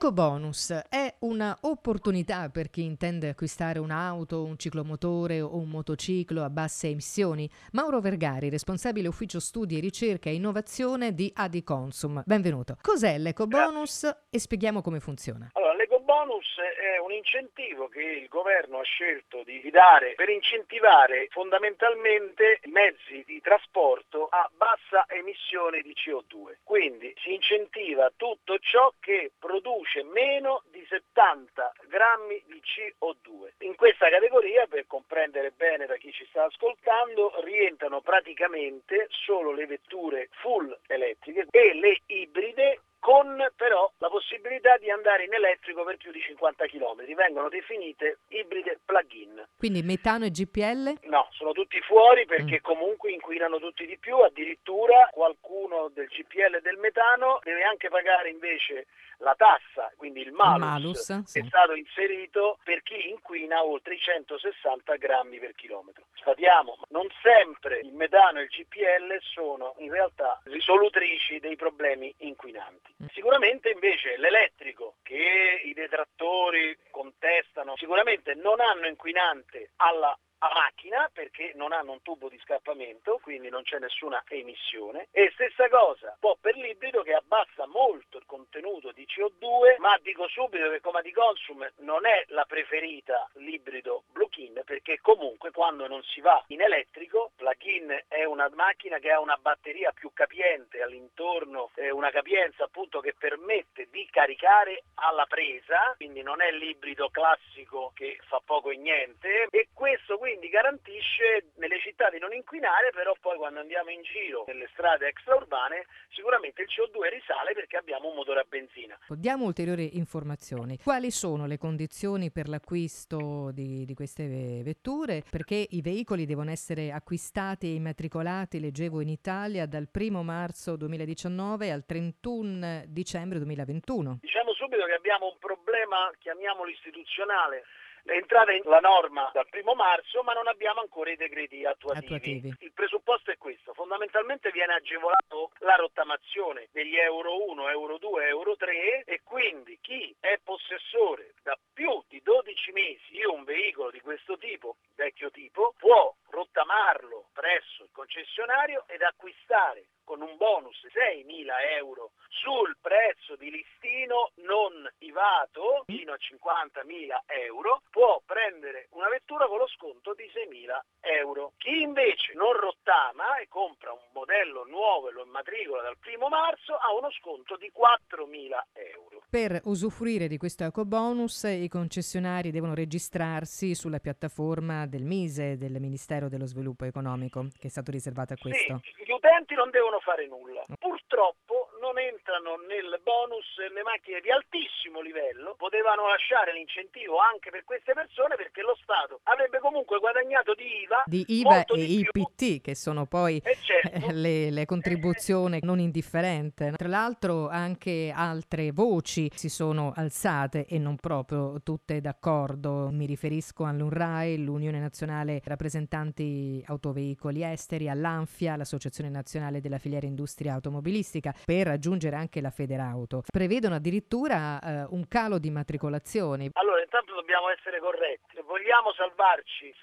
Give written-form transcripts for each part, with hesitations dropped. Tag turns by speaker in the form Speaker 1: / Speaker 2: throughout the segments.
Speaker 1: L'ecobonus è una opportunità per chi intende acquistare un'auto, un ciclomotore o un motociclo a basse emissioni? Mauro Vergari, responsabile ufficio studi, ricerca e innovazione di Adiconsum. Benvenuto. Cos'è l'ecobonus e spieghiamo come funziona?
Speaker 2: Allora, l'ecobonus è un incentivo che il governo ha scelto di dare per incentivare fondamentalmente i mezzi di trasporto a bassa emissione di CO2. Quindi si incentiva tutto ciò che produce meno di 70 grammi di CO2. In questa categoria, per comprendere bene da chi ci sta ascoltando, rientrano praticamente solo le vetture full elettriche e le ibride, con però la possibilità di andare in elettrico per più di 50 km. Vengono definite ibride plug-in.
Speaker 1: Quindi metano e GPL?
Speaker 2: No, sono tutti fuori perché comunque inquinano tutti di più, addirittura qualcuno del GPL e del metano deve anche pagare invece la tassa, quindi il malus,
Speaker 1: sì.
Speaker 2: è stato inserito per chi inquina oltre i 160 grammi per chilometro. Spadiamo, non sempre il metano e il GPL sono in realtà risolutrici dei problemi inquinanti. Sicuramente invece l'elettrico, che i detrattori contestano, sicuramente non hanno inquinante alla macchina perché non hanno un tubo di scappamento, quindi non c'è nessuna emissione, e stessa cosa può per l'ibrido, che abbassa molto il contenuto di CO2, ma dico subito che come Adiconsum non è la preferita l'ibrido plug-in, perché comunque quando non si va in elettrico, plug-in è una macchina che ha una batteria più capiente all'intorno, una capienza appunto che permette di caricare alla presa, quindi non è l'ibrido classico che fa poco e niente, e questo quindi garantisce nelle città di non inquinare, però poi quando andiamo in giro nelle strade extraurbane sicuramente il CO2 risale perché abbiamo un motore a benzina.
Speaker 1: Diamo ulteriori informazioni. Quali sono le condizioni per l'acquisto di queste vetture? Perché i veicoli devono essere acquistati e immatricolati, leggevo, in Italia dal 1 marzo 2019 al 31 dicembre 2021.
Speaker 2: Diciamo subito che abbiamo un problema, chiamiamolo istituzionale. È entrata la norma dal 1 marzo, ma non abbiamo ancora i decreti attuativi. Il presupposto è questo: fondamentalmente viene agevolato la rottamazione degli Euro 1, Euro 2, Euro 3, e quindi chi è possessore da più di 12 mesi di un veicolo di questo tipo, vecchio tipo, può rottamarlo presso il concessionario ed acquistare con un bonus 6.000 euro sul prezzo di listino non IVAto fino a 50.000 euro, può prendere una vettura con lo sconto di 6.000 euro. Chi invece non rottama e compra un modello nuovo e lo immatricola dal 1 marzo ha uno sconto di 4.000 euro.
Speaker 1: Per usufruire di questo ecobonus i concessionari devono registrarsi sulla piattaforma del MISE, del Ministero dello Sviluppo Economico, che è stato riservato a questo.
Speaker 2: Sì, gli utenti non devono fare nulla. Purtroppo non entrano nel bonus le macchine di altissimo livello. Potevano lasciare l'incentivo anche per queste persone, perché lo Stato avrebbe comunque guadagnato di IVA
Speaker 1: e
Speaker 2: di più.
Speaker 1: IPT, che sono poi
Speaker 2: certo.
Speaker 1: le contribuzioni non indifferente. Tra l'altro anche altre voci si sono alzate e non proprio tutte d'accordo. Mi riferisco all'UNRAI, l'Unione Nazionale Rappresentanti Autoveicoli Esteri, all'ANFIA, l'Associazione Nazionale della Filiera Industria Automobilistica, per raggiungere anche la Federauto. Prevedono addirittura un calo di immatricolazioni.
Speaker 2: Allora, intanto dobbiamo essere corretti. Se vogliamo salvare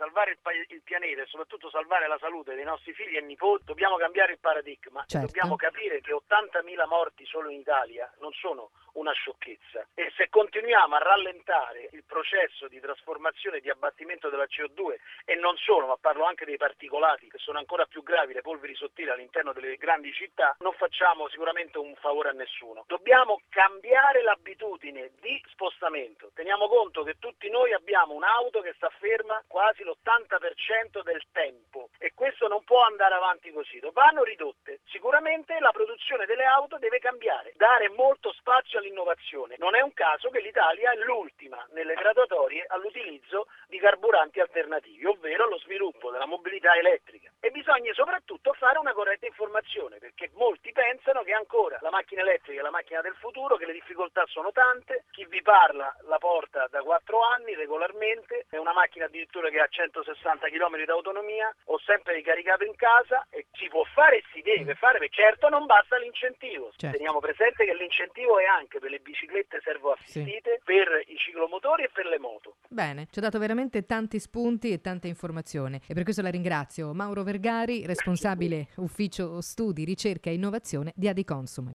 Speaker 2: il pianeta e soprattutto salvare la salute dei nostri figli e nipoti, dobbiamo cambiare il paradigma.
Speaker 1: Certo.
Speaker 2: Dobbiamo capire che 80.000 morti solo in Italia non sono una sciocchezza, e se continuiamo a rallentare il processo di trasformazione e di abbattimento della CO2, e non solo, ma parlo anche dei particolati che sono ancora più gravi, le polveri sottili all'interno delle grandi città, non facciamo sicuramente un favore a nessuno. Dobbiamo cambiare l'abitudine di spostamento. Teniamo conto che tutti noi abbiamo un'auto che sta ferma quasi l'80% del tempo, e questo non può andare avanti così. Vanno ridotte. Sicuramente la produzione delle auto deve cambiare, dare molto spazio all'innovazione. Non è un caso che l'Italia è l'ultima nelle graduatorie all'utilizzo di carburanti alternativi, ovvero allo sviluppo della mobilità elettrica. E bisogna soprattutto fare una corretta informazione, perché molti pensano che ancora ancora la macchina elettrica è la macchina del futuro, che le difficoltà sono tante, chi vi parla la porta da 4 anni regolarmente, è una macchina addirittura che ha 160 km di autonomia, ho sempre ricaricato in casa e si può fare e si deve fare, perché certo non basta l'incentivo.
Speaker 1: Certo.
Speaker 2: Teniamo presente che l'incentivo è anche per le biciclette servoassistite, per i ciclomotori e per le moto.
Speaker 1: Bene, ci ha dato veramente tanti spunti e tante informazioni e per questo la ringrazio. Mauro Vergari, responsabile ufficio studi, ricerca e innovazione di Adiconsum.